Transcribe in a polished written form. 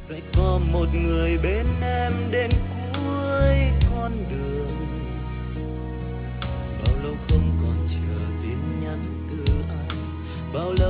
phải có một người bên em đến cuối con đường. Bao lâu không còn chờ tin nhắn từ anh, bao lâu